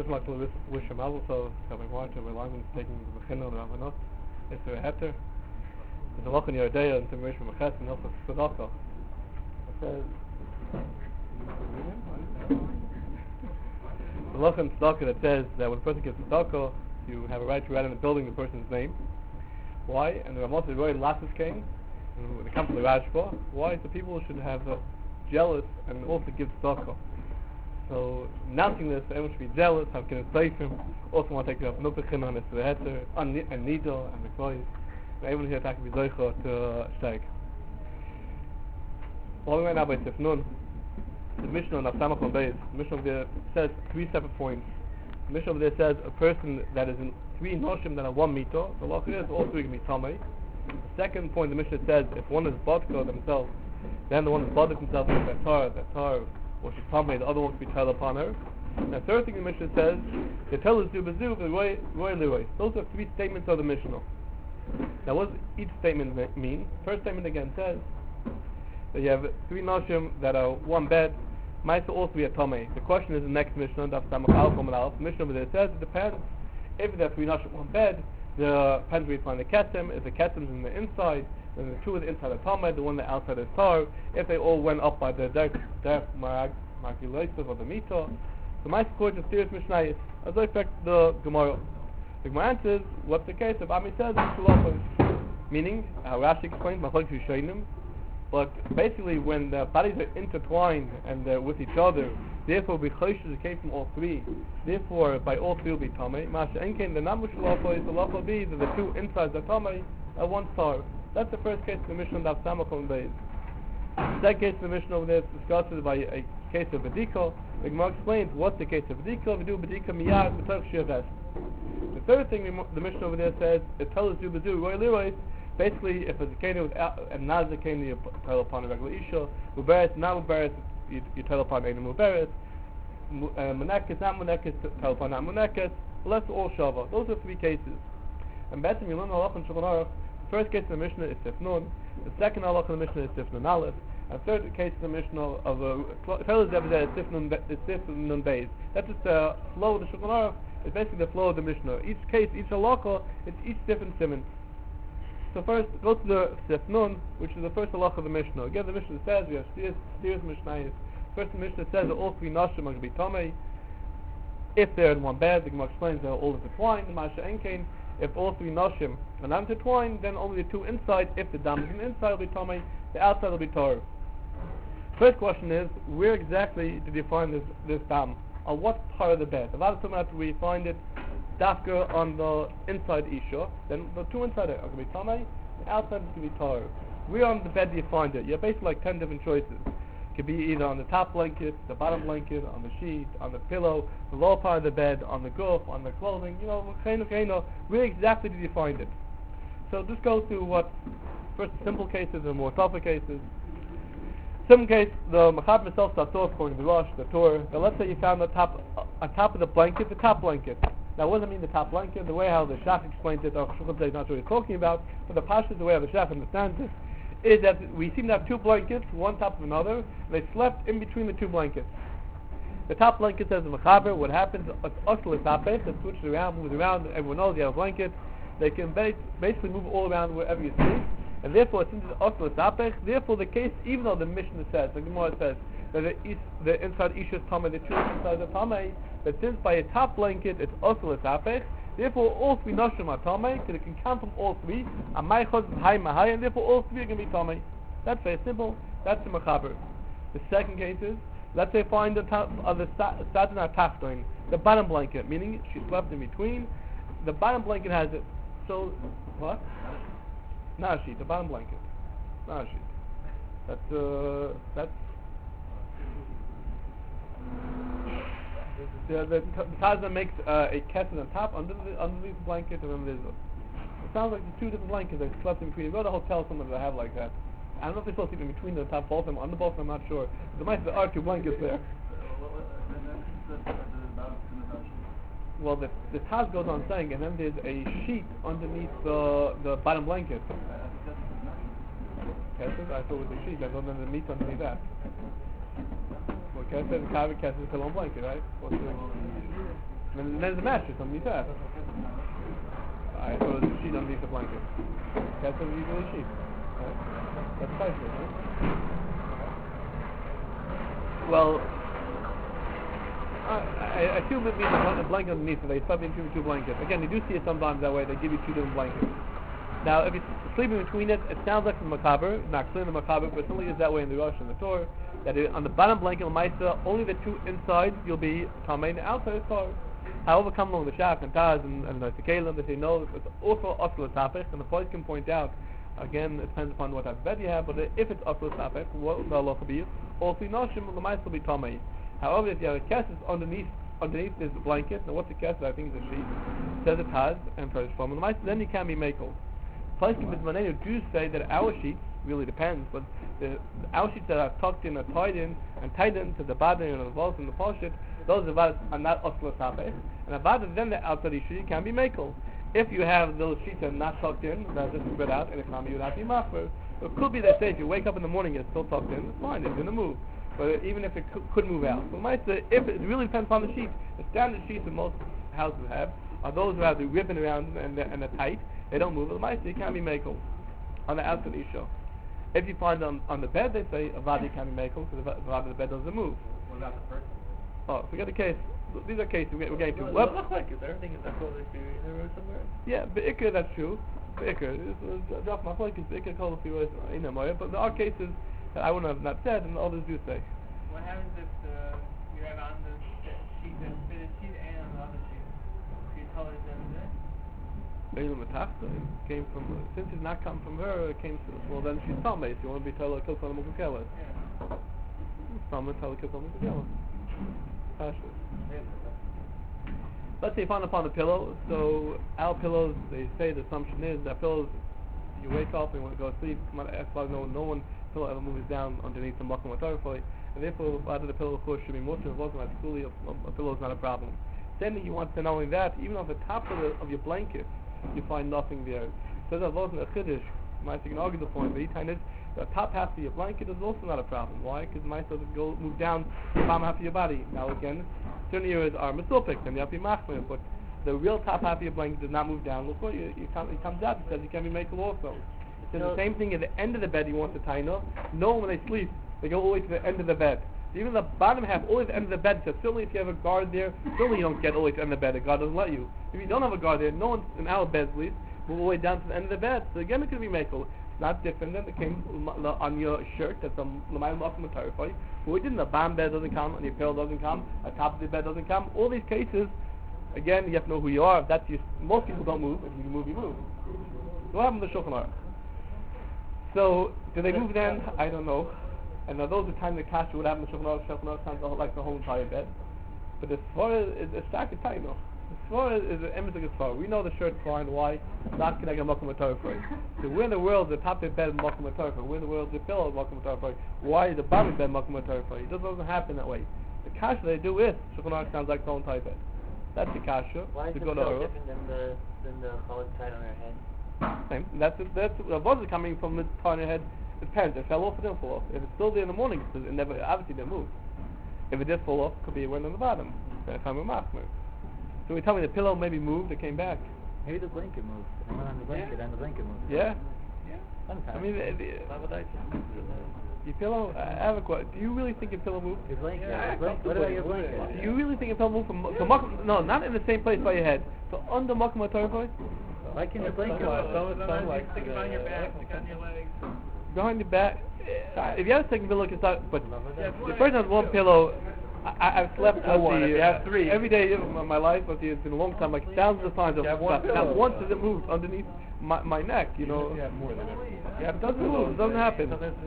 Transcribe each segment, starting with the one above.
First of all, I'd like to wish a mazel tov to my wife, to my lineman, taking the Bechina and Ravanot. It's a heter. There's a loch in Yerdea and Tim Rish Mechas and also Tzedakah. It says, the loch in Tzedakah that says that when a person gives Tzedakah, you have a right to write in the building the person's name. Why? And the Ramot is very lasses came, and when it comes to the Rashba, why? So people should have jealous and also give tzedakah. So announcing this, everyone should be jealous. How can it save him? Also want to take up nupechin on the heter, and needle and mekvois. Everyone here can be zoicha to steig. Following right now by Tifnun, the Mishnah on Afsamach on Beis. The Mishnah over there says three separate points. The Mishnah over there says a person that is in three noshim that are 1 meter, the law is all three can be tamei. The second point the Mishnah says if one is bodka themselves, then the one that bothered himself with that tar, or she's tamei, the other one can be tell upon her. And the third thing the Mishnah says, the tell is du bezu, the roy leroy. Those are three statements of the Mishnah. Now what does each statement mean? First statement again says that you have three noshim that are one bed, might also be a tamei. The question is the next Mishnah, Daf Samach Aleph Amud Aleph. The Mishnah over there says it depends. If there are three noshim one bed, the depends where you find the ketem. If the ketem is in the inside, then the two of the inside are tamei, the one the outside is tar. If they all went up by the derek margulative of the mita, so my score to serious Mishnah as I affect the Gemara. The Gemara answers, what's the case? If Ami says meaning, Rashi explains, but basically when the bodies are intertwined and they're with each other, therefore it came from all three. Therefore, by all three will be tamei. Masha enkein the namush lafa is the lafa be that the two insides are tamei are one star. That's the first case of the Mishnah of Samach on Beis. The second case of the Mishnah over there is discussed by a case of Bedika. The Gemara explains what's the case of Bedika. We do Bedika miyad b'torch shir vest. The third thing the Mishnah over there says it tells you bezu roy leroy. Basically, if it's a kena without and not a kena, you tell upon a regular isha. Muberes, not muberes, you tell upon a muberes. Munekes, not munekes, tell upon not munekes. Let's all shava. Those are three cases. And better you learn halach and shulchan aruch. The first case of the Mishnah is Tifnun. The second halach of the Mishnah is Tifnun Aleph. And the third case of the Mishnah of a fellow is Tifnun Beis. That's just the flow of the shulchan aruch. It's basically the flow of the Mishnah. Each case, each halacha, it's each different simon. So first, go to the Tifnun, which is the first halacha of the Mishnah. Again, the Mishnah says we have serious Mishnayos. First, the Mishnah says that all three nashim are going to be tamei if they're in one bed. The Gemara explains they're all intertwined. The Masha enkein, if all three nashim are not intertwined, then only the two inside. If the dam is in the inside, will be tamei. The outside will be tar. First question is, where exactly did you find this dam? On what part of the bed? A lot of times we find it dafka on the inside isha, then the two inside are going to be tamei, the outside is going to be tar. Where on the bed do you find it? You have basically like 10 different choices. It could be either on the top blanket, the bottom blanket, on the sheet, on the pillow, the lower part of the bed, on the goof, on the clothing, where exactly did you find it? So just go through what first simple cases and more tougher cases. Simple case, the Machab himself starts off according to the Rosh, the Torah. Now let's say you found on top of the blanket, the top blanket. Now what does it mean the top blanket? The way how the Shach explains it, or Shulchan is not what he's talking about, but the Pasha, the way how the Shach understands it, is that we seem to have two blankets, one top of another, and they slept in between the two blankets. The top blanket says the Mechaber, what happens, it's oscil tapeh, it switches around, moves around, everyone knows you have a blanket, they can basically move all around wherever you sleep. And therefore, since it's oscil tapeh, therefore the case, even though the Mishnah says, the Gemara says, that the inside isha is tamei, the two inside are tamei, but since by a top blanket it's oscil tapeh, therefore all three nashim are tamei, because it can come from all three, and therefore all three are going to be tamei. That's very simple. That's the Mechaber. The second case is, let's say find the top of the Sadna Tachtoin, the bottom blanket, meaning she slept in between. The bottom blanket has it. So, what? Not a sheet, the bottom blanket. Not a sheet. That's the Tazna makes a kesed on top, underneath the blanket, and then there's it sounds like the two different blankets that slept in between. You go to a hotel somewhere that have like that. I don't know if they're supposed to sleep in between the top, both of them, under both of them, I'm not sure. There are two blankets there. Well, the Taz goes on saying, and then there's a sheet underneath the bottom blanket. Kesed? I thought it was a sheet. I thought there was a meat underneath that. Well, Kesed, Kesed is a long blanket, right? And then there's a mattress underneath that. I thought it was a sheet underneath the blanket. That's usually a sheet. Right? That's priceless, right? Well, I assume it means a blanket underneath, so they swap in between two blankets. Again, you do see it sometimes that way, they give you two different blankets. Now, if you're sleeping between it, it sounds like the Makaber, not clear the Makaber, but something is that way in the Rosh and the Torah, that on the bottom blanket of Maisa, only the two inside you'll be Tamei, and the outside is Torah. However, come along the Shach and Taz and the Kalim, they say no, it's also Oslo Tapech, and the points can point out, again, it depends upon what type of bed you have, but if it's Oslo Tapech, what the Allah will be, also Noshim, the Maisa will be Tamei. However, if you have a kesses underneath is the blanket, now what's a kesses? I think it's a sheet, it says it has, and for the Maisa, then you can be Makel. Poskim do say that our sheets, really depends, but our sheets that are tucked in or tied in and tied into the bottom and the walls and the poshit, those are not oslo tapeh. And about then the outside of the sheet can be makel. If you have those sheets that are not tucked in, that are just spread out, and if not, you would have to be machmer. It could be that say if you wake up in the morning it's still tucked in, it's fine, it's going to move. But even if it could move out. So if it really depends upon the sheet, the standard sheets that most houses have are those who have the ribbon around and they're tight. They don't move. The mice, you can't be makel on the outside isha. If you find them on the bed, they say a vadi can't be makel because the bed doesn't move. What about the person? Oh, forget the case. These are cases we're getting to. Well, it looks like it. Everything is according to the road somewhere. Yeah, be'ikr, that's true. Be'ikr, drop my like it's be'ikr called if you were but there are cases that I wouldn't have not said and others do say. What happens if you have on the sheet, the fitted sheet, and on the other sheet? Do you tell her at the end of the day? Came from since it's not come from her, it came to well then she's Talmud. You want to be told to kill someone with Mukukela. Yeah. Talmud tell her to kill someone with Mukukela. Let's say you find upon the pillow. So our pillows, they say the assumption is that pillows you wake up and you want to go to sleep, no one pillow ever moves down underneath the makom atarfoi, and therefore out of the pillow of course should be mutter of wasn't like fully a pillow is not a problem. Then you want to not only that, even on the top of your blanket you find nothing there. So that wasn't a chiddush. Mice you can argue the point, but each time the top half of your blanket is also not a problem. Why? Because mice doesn't move down the bottom half of your body. Now again, certain areas are misopik, and you have to be machmir, but the real top half of your blanket does not move down. Look what it comes out. It says you can be makel also. So the same thing at the end of the bed you want to tie up. No one when they sleep, they go all the way to the end of the bed. Even the bottom half, all the way to the end of the bed, says certainly if you have a guard there, certainly you don't get all the way to the end of the bed. The guard doesn't let you. If you don't have a guard there, no one in our beds at least move all the way down to the end of the bed. So again, it could be makel. It's not different than the came on your shirt that's a l'mayim makom atarfoi. But we didn't. The bottom bed doesn't come, and the pillow doesn't come, the top of the bed doesn't come. All these cases, again, you have to know who you are. If that's you, most people don't move. If you move, you move. So what happened to Shulchan Aruch? So do they move then? I don't know. And now those are time the kasha would happen to Shulchan Aruch sounds like the whole entire bed. But as far as a stack of time, as far as the emphasis as far, we know the shirt's fine. Why? Not connected makom atarfoi. So where in the world the top of the bed makom atarfoi? Where in the world the pillow makom atarfoi? Why is the bottom bed makom atarfoi? It doesn't happen that way. The kasha they do is Shulchan Aruch sounds like the whole entire bed. That's the kasha. Why is the pillow different than the challah tied on her head? Same. That's was it coming from the tie on your head? It depends. If it fell off, it didn't fall off. If it's still there in the morning, it never obviously didn't move. If it did fall off, it could be it went on the bottom. Then it a machmer. So we tell me the pillow maybe moved, it came back. Maybe the blanket moved. It went on the blanket, and the blanket moved. Yeah. Sometimes. I mean, your pillow. I have a question. Do you really think your pillow moved? Your blanket. Yeah, What about your blanket? Do you really think your pillow moved from makom? No, not in the same place by your head. So under makom atarfoi. Why can your blanket Sometimes you stick it on your back, stick it on your legs. Behind your back. If you have a second pillow, it's not. But the person has one pillow. I've slept with you have three. every day of my life. It's been a long time, like thousands of times. Not once does it move underneath my neck. You know. You have more than that. It doesn't move. It doesn't happen.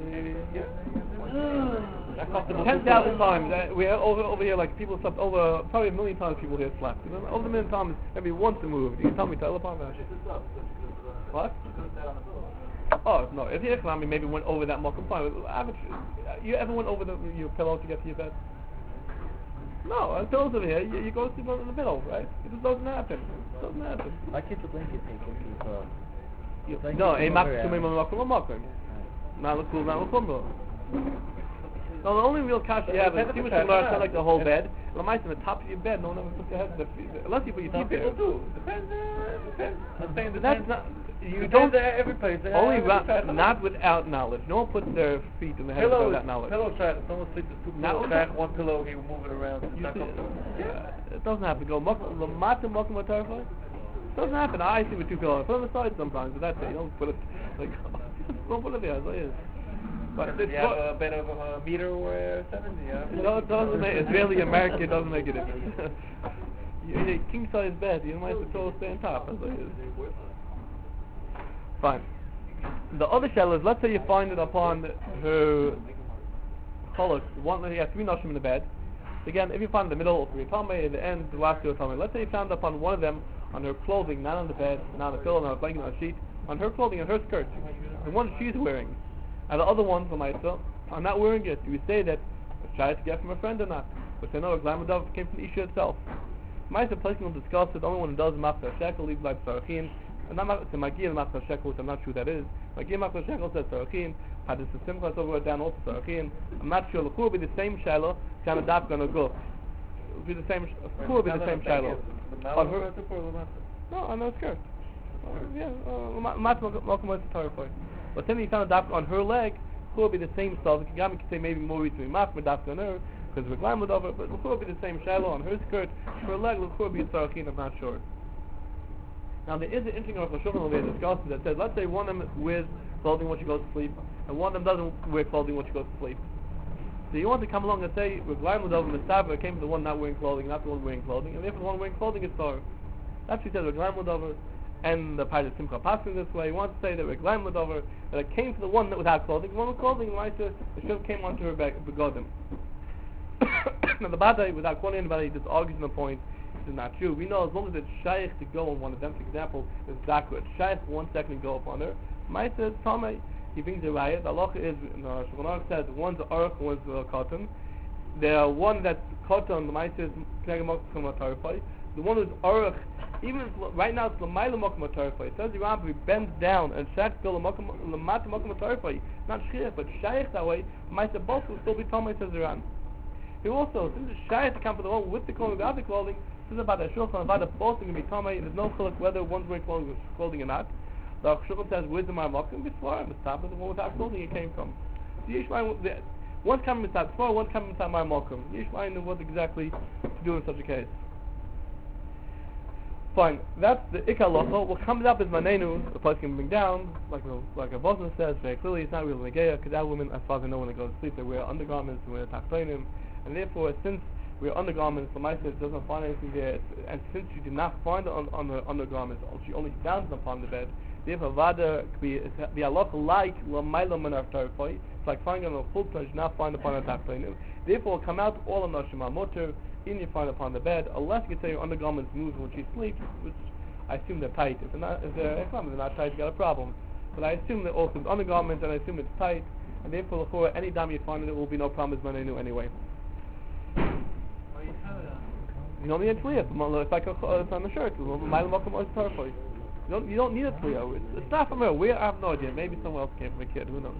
That's comfortable. 10,000 times. We are over here, like people slept over probably 1 million times. People here slept. Over 1 million times, maybe once it moved. You tell me, tell upon that. What? Oh no! If the economy maybe went over that makom, fine. You ever went over your pillow to get to your bed? No, the pillow's over here. You go sleep under the pillow, right? It just doesn't happen. It doesn't happen. Why can't the blanket take it? No, a makom makom. Not the cool, not the No, the only real kasha you have is Depends see on what the you learn, person, like the whole yeah. bed. And the mice on the top of your bed, no one ever puts their head unless you put your Some feet people there. do. Depends. I'm saying That's depends. not. You Depends don't. at every place. Only Every person. not without knowledge. No one puts their feet in the head Pillow, without that knowledge. pillow track. Someone sleeps with two Not pillow with track, that. one pillow, he will move it around. It's You not see, comfortable. it doesn't have to go. Lamata mokum matarfai. It doesn't happen. I see with two pillows. Put it on the side sometimes, but that's it. You don't put it like don't put it there. That's what it is. But it's You have a bed of a meter or 70. Yeah. no, it doesn't make Israeli American. It doesn't make a difference. You need a king size bed. You might as well stay on top. That's what it is. Fine. The other shell is, let's say you find it upon her cholok. One, you have three noshim in the bed. Again, if you find in the middle, three tamei, in the end, the last two are tamei. Let's say you found upon one of them on her clothing, not on the bed, not on the pillow, not on a blanket, not on a sheet, on her clothing, on her skirt, the one she's wearing, and the other ones, the Maisa, are not wearing it. Do we say that it's shy to get from a friend or not? But they know a glamour came from the Isha itself. Maisa placing will discuss it. The only one who does Machzor Shekel leaves like Sarachin. And not to Magir Machzor Shekel, which I'm not sure who that is. Magir Machzor Shekel says Sarachin. Had the Simcha over down also Sarachin. I'm not sure. L'chur will be the same Shiloh. Kind of daf gonna go. It will be the same. L'chur will be the same Shiloh. On her. No, on her skirt. Yeah. Mat Malcolm was the Torah for. But then you found a daf on her leg. L'chur will be the same stuff. The Kigami could say maybe more between Mach, but daf on her. Because we're glamored over, but l'chur will be the same Shiloh on her skirt. Her leg, l'chur will be Sarachin. I'm not sure. Now there is an interesting Aruch LaShulchan over there discussed that says, let's say one of them wears clothing when she goes to sleep, and one of them doesn't wear clothing when she goes to sleep. So you want to come along and say, Reglaim L'Dov Mistaber came from the one not wearing clothing, not the one wearing clothing, and therefore the one wearing clothing is Torah. That's what he says, Reglaim L'Dov, and the Pilot Simcha passing this way. He wants to say that Reglaim L'Dov, that it came from the one that without clothing, the one with clothing, the Shem came onto her begodim. Now the Badai, without quoting anybody, just argues on the point. This is not true. We know as long as it's shaykh to go on one of them, for example, is Zakra. It's shaykh 1 second to go upon her. Maisa is Tamei. He brings a riot. The halacha is, Shulchan Aruch says, one's Aruch, one's cotton. The one that's cotton, the Maisa is Knegem Mokum Matarfai. The one who's Aruch, even if, right now it's L'mayla Mokum Matarfai. It says the Rambam, he bends down and shaykh go L'mat Mokum Matarfai. Not shaykh, but shaykh that way. Maisa both will still be Tamei, says the Rambam. He also, since it's shaykh to come for the one with the clothing, without the clothing, this is about a shulchan about the both things can be tamei. There's no chiluk whether one's wearing clothing or not. The shulchan says wisdom are makom b'svar, the top of the one without clothing it came from. So Yishmael, one's coming inside b'svar, one's coming inside my makom. Yishmael knew what exactly to do in such a case. Fine, that's the ikar locha. What comes up is manenu. The place can bring down, like a Boston says very clearly. It's not really negeya because that women, as far as I know, when they go to sleep, they wear undergarments, they wear tachtonim, and therefore since we're undergarments, the Maisa doesn't find anything there, and since she did not find it on the undergarments, she only found them upon the bed, therefore Vada the halacha like L'mayla Menar Tarfai, it's like finding on a full place, not find upon a tachtonim. Therefore come out all of Nashima Motor, in you find upon the bed, unless you can say your undergarments move when she sleeps, which I assume they're tight. If they're not tight, you got a problem. But I assume they're also undergarments, and I assume it's tight, and therefore any dam you find it will be no problem as Manenu anyway. You don't need a tliya. It's like it's on the shirt. You don't need a tliya. It's not from her. Where I have no idea. Maybe someone else came from a kid. Who knows?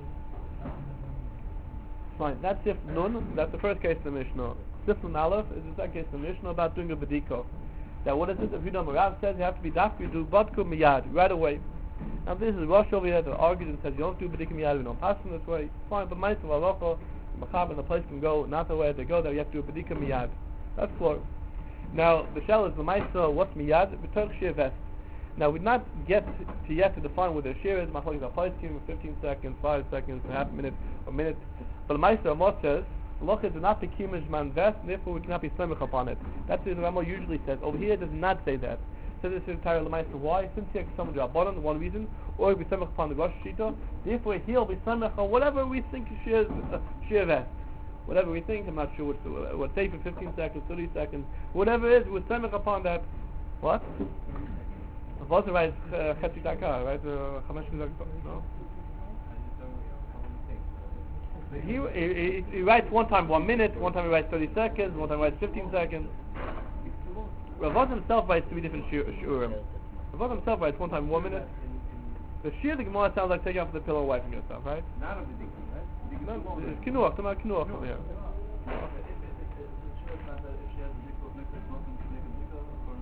Fine. That's if nun. That's the first case in the Mishnah. Siflin Aleph is the second case in the Mishnah about doing a bediko. Now what is it? If you don't, Rav says you have to be dafki. You do badku miyad right away. Now this is Rosh over here that argues and says you don't do bediko miyad. We don't pass them this way. Fine, but ma'asav halacha, machab and the place can go not the way they go. There you have to do bediko miyad. That's clear. Now the shell is the ma'isa. What's miyad? B'torch shir vest. Now we not get to yet to define what the shir is. Machlokes a place scheme of 15 seconds, 5 seconds, a half minute, a minute. But the ma'isa Amos says halacha is not the kimish man vest, and therefore we cannot be stomach upon it. That's what the Rambam usually says. Over here it does not say that. It says this is entirely the ma'isa. Why? Since he has someone drabanan, one reason, or he'll be stomach upon the Rosh Shita. Therefore he'll be stomach on whatever we think is shir vest. Whatever we think, I'm not sure what's safe for 15 seconds, 30 seconds, whatever it is, we're stomach upon that. What? What's right? Chetzi Daka, right? No. He writes one time 1 minute, one time he writes 30 seconds, one time he writes 15 seconds. Ravaz himself writes 3 different shurim. Ravaz himself writes one time 1 minute, The shear the Gemara sounds like taking off the pillow and wiping yourself, right? Not a Bedika, right? Bedika No, is longer. it's kinuach. I'm not kinuach over here. If she has a Bedika next to nothing to make a Bedika, or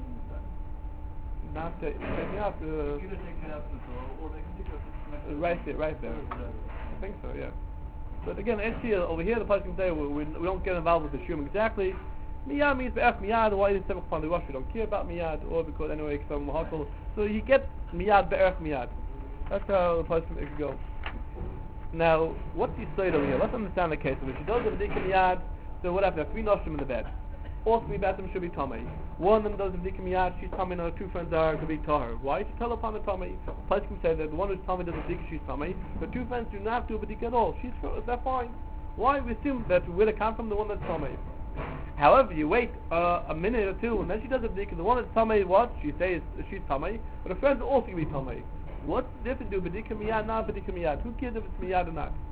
Not that. You have to. either take it out to the door, or make a Bedika next to Right there. I think so, yeah. But again, over here, the person can say we don't get involved with the shum exactly. Miyad means be'ef miyad. Why is it upon the rush? We don't care about miyad, or because anyway, it's from mahakol. So you get miyad be'ef miyad. That's how the person could go. Now, what's the state over here? Let's understand the case. If she does a b'dika miyad, so what happens? There are 3 noshim in the bed. All 3 bathroom should be tamei. One of them does a b'dika miyad. She's tamei, and her 2 friends are to be tahar. Why? She tell upon the tamei. The person can say that the one who's tamei does a b'dika, she's tamei. The 2 friends do not do a b'dika at all. They're fine. Why? We assume that where they come from, the one that's tamei. However, you wait a minute or 2, and then she does a b'dika. The one that's tamei, what? She says she's tamei, but her friends are also going to be tamei. What's the difference to b'dika miyad, not b'dika miyad? Who cares if it's miyad or not?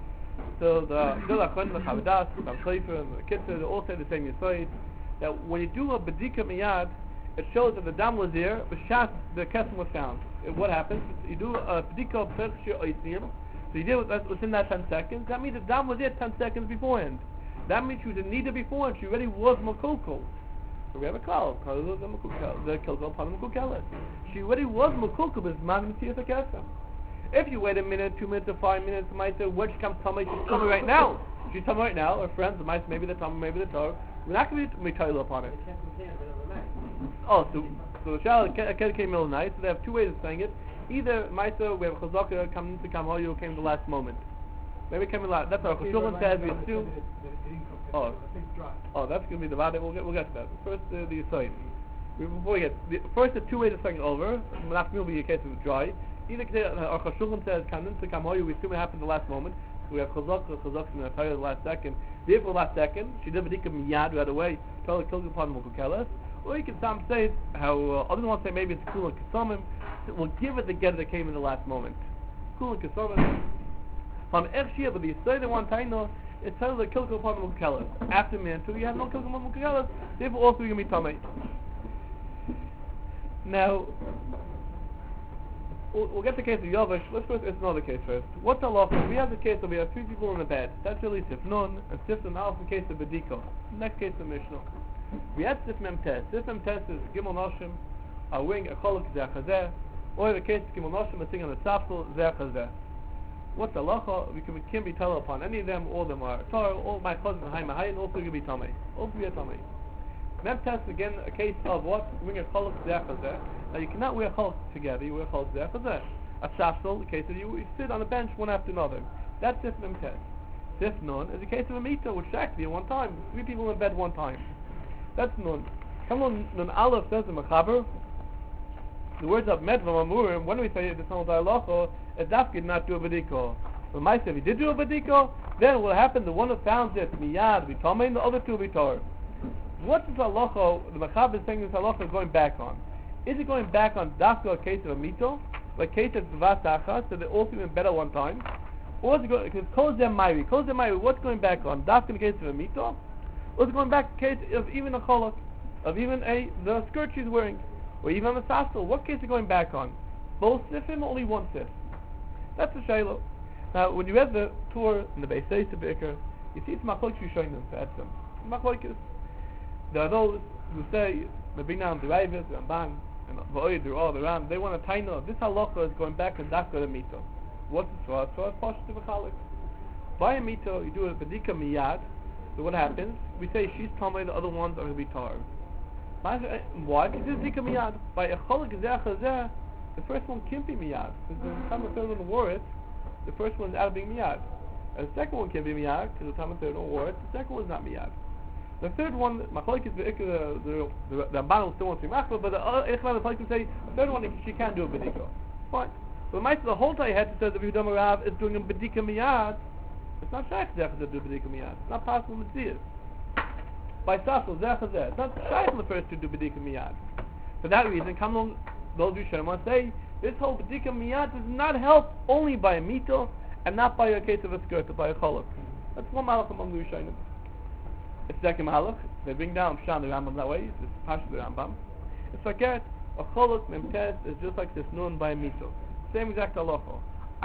So the Achron, the Chavadas, the Amchleifer, and the Kitzur, they all say the same yesod, that when you do a b'dika miyad, it shows that the dam was there, the kesem was found. And what happens? You do a b'dika p'chshir oisim, so you did within that 10 seconds. That means the dam was there 10 seconds beforehand. That means she was in nida before, and she already was makukul. So we have a klal, the kilkel upon the makukelet. She already was makukul, but it's man mitzias kesem. If you wait a minute, 2 minutes, or 5 minutes, might say, when she comes tummy, she's coming right now. She's coming right now. Her friends, might maybe the tummy, maybe the toe. We're not going to be mitayla upon it. They can't contain it in the middle of the night. Oh, so the shal came middle of the night. So they have 2 ways of saying it. Either Maisa, we have chazaka come to Kamhoyu, came the last moment. Maybe came the last. That's what Chashulchan says. We assume. Oh, that's going to be the vada. We'll get to that. First, the yesod. Before we get first, the 2 ways of saying it over. Not will be a case of dry. Either our Chashulchan says kanin to Kamhoyu. We assume it happened the last moment. So we have chazaka in the Torah the last second. Therefore, last second, she did b'dika miyad right away. Torah killed upon mukukeles. Or you can some say how others want to say maybe it's kul and kasomim. We'll give it the get that came in the last moment. Kul and kasomim. From Echshia, but the Yisrael one taino, it tells the kilkel upon mukukeles. After man, so you have no kilkel upon mukukeles. Therefore, all 3 are going to be tamei. Now, we'll get the case of Yovesh. Let's first, it's another case first. What's the law? We have the case where we have 3 people in the bed. That's really Sifnun, and Sifnun Alf in case of Bediko. Next case of Mishnah. We had Sif Mem Tes. Sif Mem Tes is Gimel Noshim, are wearing a cholok Zeh Chazeh, or in the case of Gimel Noshim, are singing on the Tzafkel Zeh Chazeh. What's the lacha? We can be tell upon any of them. All of them are Torah. All my cousins are high, and all 3 can be tamei. All 3 are tamei. Mem Tes again a case of what? Wearing a cholok Zeh Chazeh. Now you cannot wear cholok together. You wear cholok Zeh Chazeh. A Tzafkel, the case of you sit on a bench one after another. That's Sif Mem Tes. Sif Nun is a case of a mita, which is actually at one time. 3 people in bed one time. That's Nun. Come on, Nun Aleph says in Mechaber, the words of Medva Mamurim, when we say this whole dialogue, a daf did not do a bediko. But my if he did do a bediko, then what happened? The one who found it miyad be tamei, and the other 2 will be tar. What is halacha? The Mechaber is saying this halacha is going back on. Is it going back on dafka a case of a mito, like case of dvas achas, so they all in bed at one time? Or is it going? Because kol zeh mayri, what's going back on? Dafka in the case of a mito? Or is it going back to the case of even a cholok, of even the skirt she's wearing, or even a sasel? What case is it going back on? Both sifim or only one sif? That's the shaylo. Now, when you read the tour in the Beis Yosef Be'ikr, you see it's machlokes Rishonim for Etzem. Machlokes. There are those who say they bring down the Ravis, the Ramban, and V'oid, they're all around. They want to taino. This halacha is going back and dafka the mito. What's the svah? Svah is pashut to v'chalik. By a mito, you do a bedika miyad. So what happens? We say she's tamei, the other ones are going to be tar. Why? Because this is bedika miyad. By a cholok zeh chazeh, the first one can't be miyad. Because the time the third one wore it, the first one is out of being miyad. And the second one can't be miyad, because the time the third one wore it, the second one is not miyad. The third one, machlokes the Ramban still wants to be machlo, but the Eichmann can say the third one she can't do a bedika. Fine. But the whole time had to say that Yehuda Rav is doing a bedika miyad. It's not shaykh zeh to do bedika miyad. It's not possible to see it. By sasel zeh chazeh, it's not shaykh the first to do bedika miyad. For that reason, come along those Rishonim want to say this whole bedika miyad does not help only by a mito and not by a case of a skirt or by a cholok. That's one malach among the Rishonim. It's second malach. They bring down Pshan the Rambam that way. It's Pashut the Rambam. It's like that. A cholok memtes is just like this nun by a mito. Same exact halacha.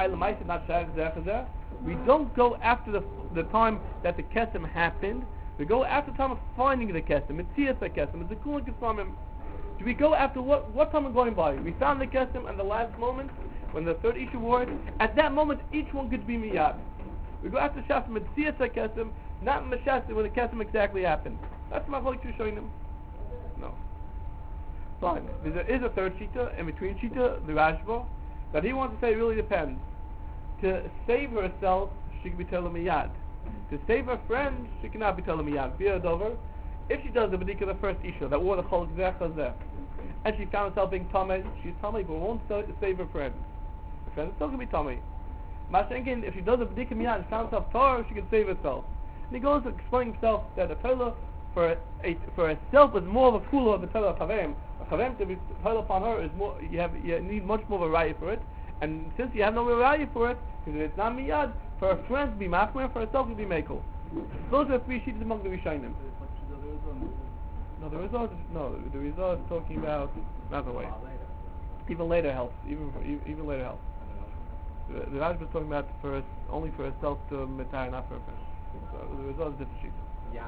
We don't go after the time that the kesem happened. We go after the time of finding the kesem. It's the kesem. It's the kulik kesem. Do we go after what time we're going by? We found the kesem at the last moment when the third issue wore it. At that moment, each one could be miyad. We go after shas mitzias kesem, not mashas when the kesem exactly happened. That's my like to showing them. No. Fine. There is a third shita in between shita, the Rashba, that he wants to say it really depends. To save herself, she can be telling miyad. To save her friend, she cannot be telling miyad. If she does the bedika the first issue that wore the chol zeh, and she found herself being tamei, she's tamei, but won't save her friend. Her friend is still going to be tamei. Mashenkin, if she does the bedika miyad and found herself tar, she can save herself. And he goes to explain himself that a Torah for herself is more of a kula of the Torah of Chavem. A Chavem to be Torah upon her is more. You need much more of a raya for it, and since you have no raya for it, because it's not miyad, for her friends to be machmer, for herself to be mekel. Those are the three sheets among the Rishonim. No, the result is talking about another way. Even later helps. Even later helps. The Rashba is talking about only for herself to retire, not for her friends. So the result is different sheet.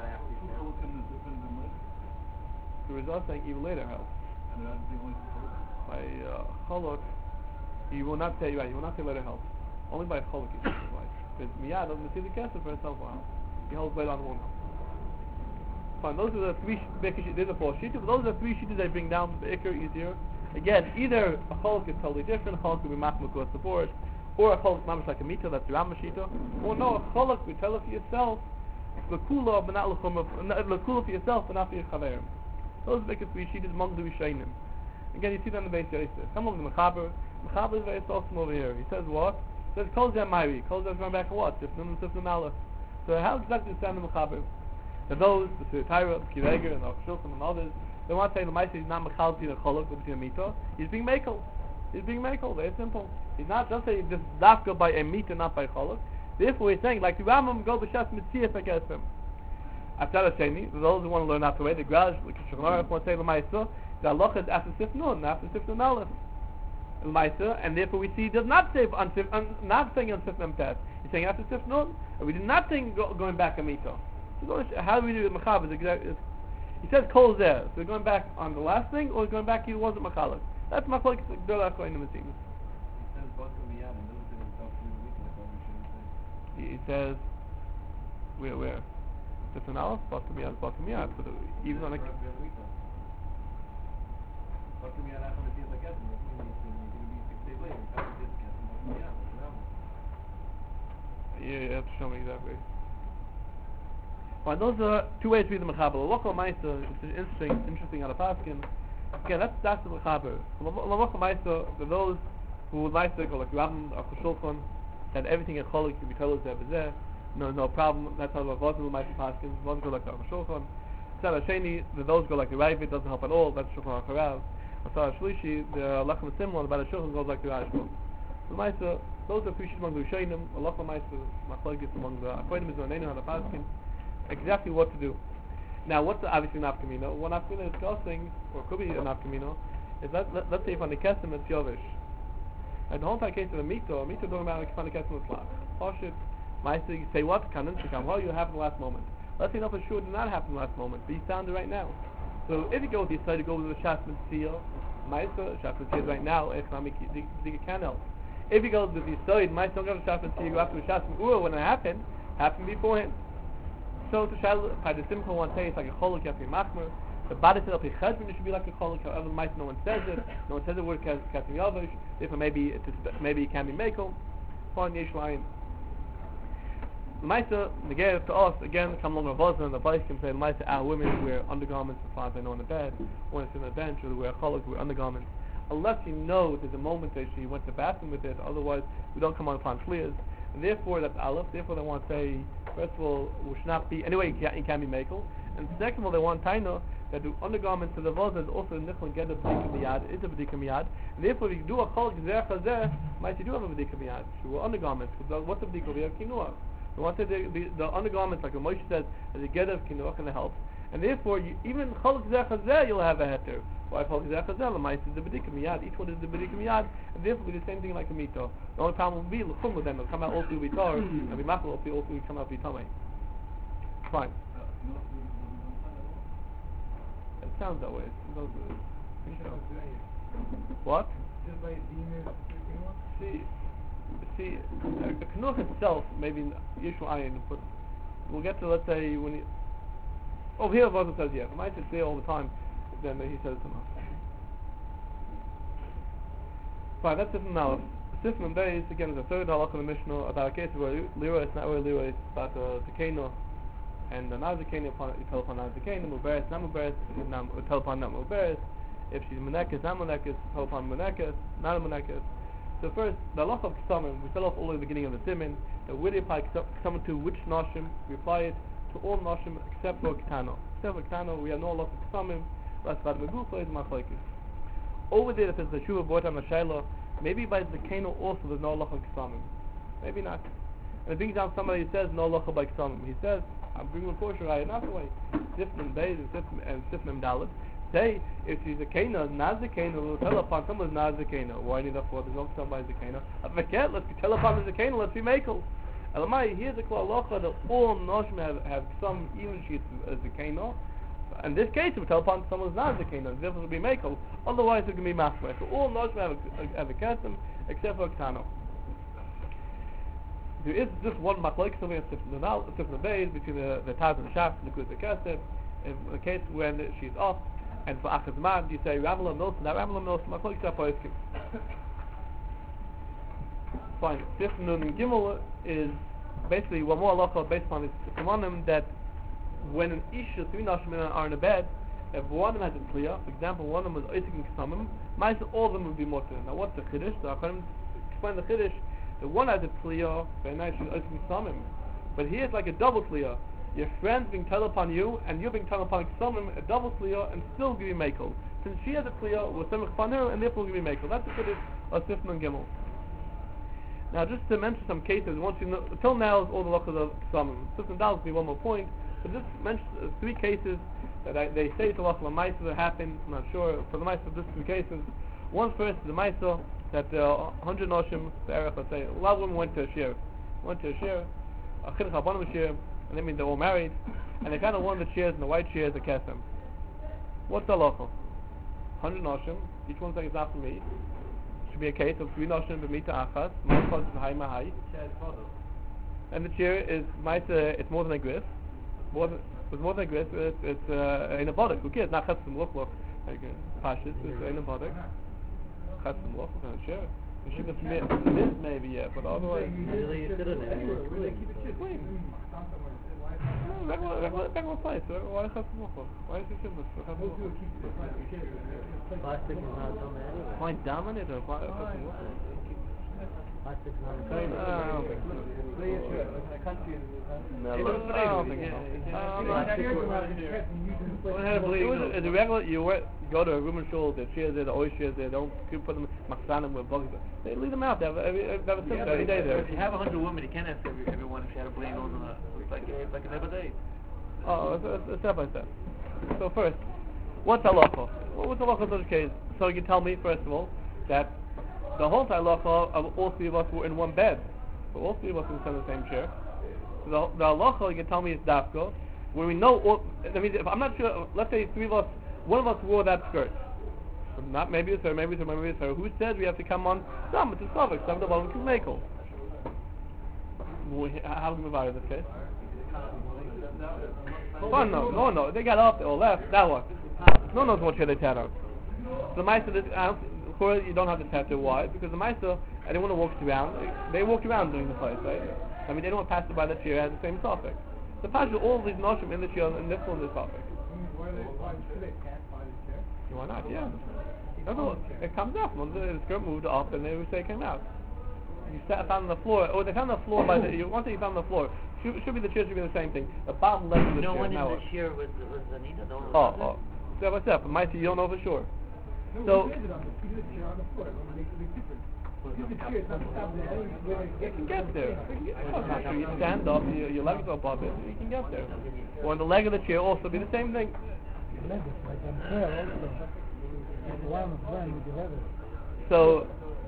The result is saying even later helps. By cholok, you will not say later helps. Only by cholok you say right. Because miyad doesn't see the kesef for herself will help. He holds later on one help. Fine, those are the three there's a four sheet, but those are the three sheets I bring down the ikr easier. Again, either a cholok is totally different, a cholok will be machmir across the board, or a cholok mamish like a mita, that's the Ramashita, or no, a cholok we tell it for yourself, l'kula, but not l'kula for yourself, but not for your chaverim. Those are the three sheets among the Rishonim. Again, you see that in the base Yosef. Come along the Mechaber. Mechaber is very awesome over here. He says what? He says Kol Zeh Mayri. Kol Zeh is going back to what? Sifnun and Sifnun Aleph. So how exactly does it sound in the Mechaber? And those, the Sirtaira, the Kireger, and the Shulchan and others, they want to say the Maisa is not Mechal between a Cholok or between a Mita. He's being Mekel. Very simple. He's not just saying this Dafka by a Mita, not by Cholok. Therefore he's saying, like the Rambam go b'shas Mitziyah Fekesem. After Sheni, those who want to learn out the way, the Graj, the Shulchan want to say the Maisa, the Allah is after Sifnun, after Sifnun Aleph. Maisa, and therefore we see he does not say not saying on Sifnun Tes. He's saying after Sifnun, and we did not think going back a Mita. So how do we do it with Mechaber? He says Kol Zeh. So we're going back on the last thing, or going back he wasn't Mechalek. That's my point. He says He says where? Sifnun Aleph, Bakamiyad. So even on a you have to show me exactly. Well, those are two ways to read the Mechaber. Lochel Meister is interesting on a paskin. Again, that's the Mechaber. Lochel Meister, for those who would like to go like Rabban or Shulchan, that everything in Cholik can be told as there. No problem. That's how the Vazil Meister paskin. One go like the Shulchan. Tzad Sheni, the those go like the Ravid, doesn't help at all. That's Shulchan HaCharav. Tzad Shlishi, the Lachem similar, but the Shulchan goes like the Rashba. So Meister, those are three sheets among the Rishonim. Lochel Meister, Machlokes among the Akoinim is on the paskin. Exactly what to do. Now, what's obviously an nafkamino? One nafkamino is discussing, or could be a nafkamino, is let's say if on the kesem it's yovish. And the whole entire case of a mito talking about if on the kesem it's lach. Hoshit, Maisa, you say what? Kanin shikam. Well, you happen in the last moment. Let's say no for sure it did not happen in the last moment, but you found it right now. So if you go with the side to go with the shasman seal, Maisa, shasman seal right now, economic can help. If you go with the side, Maisa don't go to shasman seal, you go after the shasman ura when it happened beforehand. So to shal by the simple one say it's like a cholok yafi machmer. The body itself is cheshbon, it should be like a cholok. However, might no one says it. No one says the word kassim yavish. Therefore, maybe it can be mekel. Fine yesh layin. The Maisa negate to us again. Come along with and the vice can say the Maisa our women wear undergarments to find they know on the bed, or on the bench, or they wear cholok, wear undergarments. Unless you know there's a moment that she went to the bathroom with it, otherwise we don't come on upon shlias. And therefore that's aleph. Therefore they want to say first of all, we should not be anyway. It can be mekel, and second of all, they want taino that the undergarments of the vase is also nichol and get a b'dika miyad. It's a b'dika miyad. And therefore, if you do a cholok zeh chazeh, might you do have a b'dika miyad? So undergarments. What's a b'dika? We have kinuah. We want to say the undergarments, like Moshe says, as a get of kinuah and it helps. And therefore, even Cholok Zechazeh, you'll have a heter. Why Cholok Zechazeh? L'mais is the B'dika Miyad. Each one is the B'dika Miyad, and therefore will be the same thing like a Mito. The only problem will be, L'chum with them, they'll come out all through Vitar, and be Machal, all through come out Vitame. Fine. It sounds that way. It sounds good. What? See, the Knuch itself, maybe Yishu Ayin, but we'll get to, let's say, when he... Over here, Vazal says yes. If I say all the time, then he says to us. Fine, that's Sifim Aleph. Sifim Beis, again, is the third halakha in the Mishnah about a case where Lira is not where Lira is, about the Tekeno, and the Nazikeno, you tell upon Nazikeno, Muberes, not Muberes, you tell upon not Muberes. If she's Menekes, not Menekes, tell upon Menekes, not a Menekes. So first, the halakha of Ksamim, we start off all at the beginning of the Simin, that where do you apply Ksamim to which Noshim? We apply it to all Noshim except for Ketano. Except for Ketano, we have no halakha of Ksamim, that's about Megufa is Machlokes. Over there, if it's a Shuvah brought on the Shaila, maybe by Zekeno also there's no halakha of Ksamim. Maybe not. And it brings down somebody who says no halakha by Ksamim. He says, I'm bringing a portion right not the way. Sifnim Beis and Sifnim Dalet. Say, if she's a Kena, Nazikena, we'll tell upon someone's Nazikena. Why need that for? There's no Ksamim by Zekena. Let's be tell upon the Zekena, let's be Makel. Elamai, here's a Klal Halacha that all Noshim have some, even she's a Zekena. In this case, we tell upon someone's Nazikena, and therefore it will be Makel. Otherwise, it can be Machmir. So all Noshim have a Kesem, except for Ketano. There is just one machlokes over in Sifnim Beis between the Taz and the Shaft and the Kuz Kesef. In the case when she's off, and for Achaz Man, you say Ramala Milson, not Ramala Milson, machlokes Apoiskim. Fine. Sifnim Nun and Gimel is basically one more halacha based on this Simonim that when an Isha, three Nashim are in a bed, if one of them has a Tliyah, for example, one of them was Oisik and Ksamim, all of them would be Motin. Now what's the Chiddush? So I can explain the Chiddush. The one has a Tliyah, very nice, she's Oisik and Ksamim. But here's like a double Tliyah. Your friend's being tell upon you, and you're being tell upon Ksamim, a double Tliyah, and still give you Mekel. Since she has a Tliyah, we'll send upon her, and therefore give you Mekel. That's the Chiddush of Sifnim and Gimel. Now just to mention some cases, once you know, till now is all the halachas of Ksamim. Sifnim Dalet will be one more point. But just mention three cases that they say it's a halachah l'maisa that happened. I'm not sure for the Maisa of these three cases. One first is the Maisa that 100 Noshim, the Erech, let's say, a lot of women went to a shir, a Chinuch Rabbanim shir, and they mean they're all married, and they kind of won the chairs, and the white chairs, the kesem. What's the halachah? 100 Noshim, each one saying it's after me. Should be a case of 3 Noshim b'mita achas, ma'achas v'hai mahai. And the chair is Maisa, it's more than a grif. It's more than a grif, it's in a bodek. Who cares? Not chesem look, like pashis, it's in a bodek. Chesem look, sure. You should have missed maybe, yeah, but otherwise... Usually you sit in it. Clean. Regular place. Why chesem look? Why is it simple? Plastic is not so many. Why dominate or why chesem look? Plastic is not I don't think so. It's regular. You go to a room and shul. The chairs there, the oil chairs there. Don't put them maksanim with bugs. They leave them out. They have a system every day there. If you have 100 women, you can't ask everyone if she had a bleeding nose or not. It's like an everyday. Oh, it's step by step. So first, what's halacha? What's halacha in such a case? So you can tell me first of all that the whole halacha of all three of us were in one bed. So all three of us were in the same chair. So the halacha you can tell me is dafka. When we know, I mean, if I'm not sure. Let's say three of us, one of us wore that skirt. Not maybe it's her, maybe it's her, maybe it's her. Who says we have to come on? Some, it's a suffix. Some of the bottom is makel. How can we buy in this case? Oh no. They got up or left. That one. No one knows what chair they sat on. So the Maisa, you don't have to tattoo. Why? Because the Maisa, I didn't want to walk around. They walked around during the place, right? I mean, they don't want to pass it by the chair. It has the same suffix. The Pasha, all these noshim in the chair and this one is suffix. Why not? Yeah. It comes out. The skirt moved up and they would say it came out. You sat on the floor, or they found the floor by the. Once you found the floor, should be the chair should be the same thing. The bottom left of the chair. No one in the chair was Anita. Step by step. Mighty, you don't know for sure. So. You can get there. You stand up, your legs are above it, you can get there. Or on the leg of the chair also be the same thing. So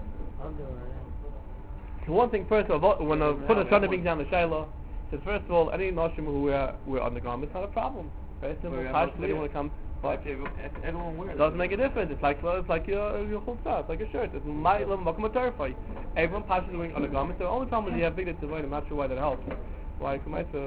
one thing first of all, when I put a Shana being down the Shiloh, says first of all, any Noshim who wear undergarments, not a problem. Very simple. Partially when it comes, but Everyone wears it doesn't make a difference. It's like your chutzah, it's like a shirt. It's my makom atarfai. Everyone passes wearing undergarments. The only problem is you have big tzavoin. I'm not sure why that helps. Why?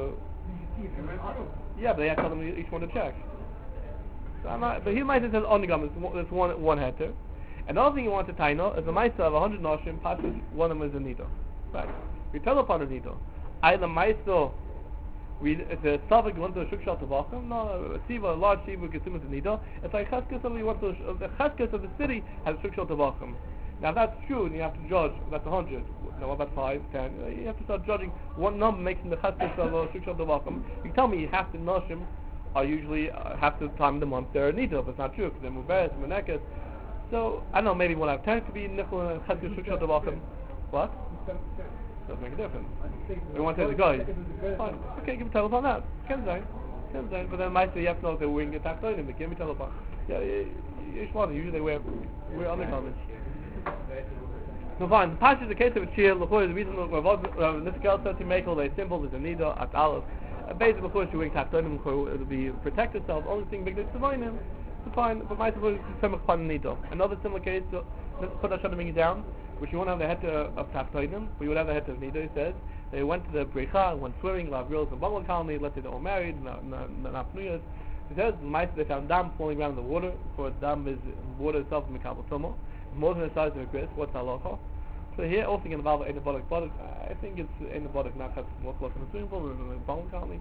Yeah, but they have to tell them each one to check. So I'm not, but he might have said undergarments. There's one heter. Another thing you want to tie is the Maisa of 100 Noshim, passes one of them is a Nido. Right? We tell upon a Nido. I the Maisa, the Savik went to a Shuk Shal Tavakim, no, a large Shiva gets him as a Nido. It's like Cheskes of the Cheskes of the city has a Shuk Shal Tavakim. Now if that's true, and you have to judge, that's 100. Now what about 5, 10? You have to start judging what number makes in the Cheskes of a Shuk Shal Tavakim. You tell me half the Noshim are usually half the time of the month they're a Nido, but it's not true, because they're Muberes, Menekes. So, I don't know, maybe 1 out of 10 could be Nichol and Cheskes Shuk Shal Tavakim. What? Doesn't make a difference. We want to say the guy. Fine. Okay, give me telephone that. Can design. But then might say you have to know if they're wearing a tap on him, but give me telephone. Yeah, usually they wear undergarments. So fine, the Pasha is the case of a cheer, the reason this girl says to make all their symbol is a Nida, at Aleph. Basically, of course, you wearing tap on him, it'll be protect yourself. Only thing big is to find him. Fine, but my suppose is upon Nido. Another similar case, let's put that shadowing down, which you won't have the head of Taftoidim, but you would have the head of Nido. He says they went to the Brecha, went swimming, love girls in Bungalow Colony, let's say they're all married, not Pnuyas. He says they found dam falling around in the water, for dam is water itself in Mikabel Tomo, more than the size of a grist. What's halacha? So here also can involve antibiotic. I think it's antibiotic, not has more close in the swimming pool than in Bungalow Colony.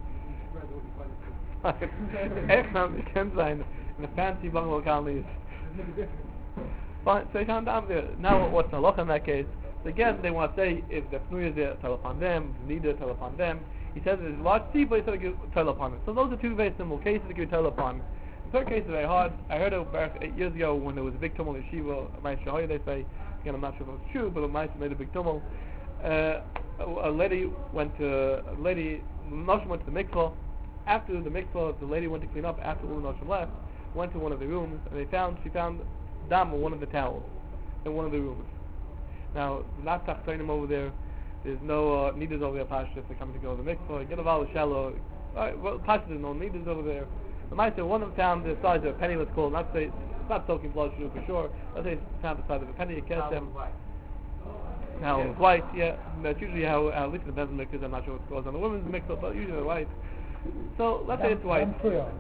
In the fancy bungalow colonies. Fine, so you found down there. Now what's the halacha in that case? So again, they want to say if the Pnui is there, tell upon them, if the Nida, tell upon them. He says there's a large people, he said tell upon it. So those are two very simple cases that you tell upon. The third case is very hard. I heard it back 8 years ago when there was a big tumult in Shiva, Ma'aseh Shahoy, they say. Again, I'm not sure if it's true, but Ma'aseh made a big tumult. A lady went to the mikvah. After the mikvah, the lady went to clean up after all the Noshim left. Went to one of the rooms and she found dam on one of the towels in one of the rooms. Now, not tachtonim over there. There's no needers over there. Pasha, if they're coming to go to the mikvah, get a val shallow. Well, Pasha, there's no needers over there. The mice one of them found the size of a penny. Let's call it. Not say it's not soaking blood shoe for sure. Let's say it's found the size of a penny. You catch them. Now it's white. Yeah, that's usually how at least in the men's mikvahs. I'm not sure what it goes on the women's mikvah, but usually they're white. So let's say it's white.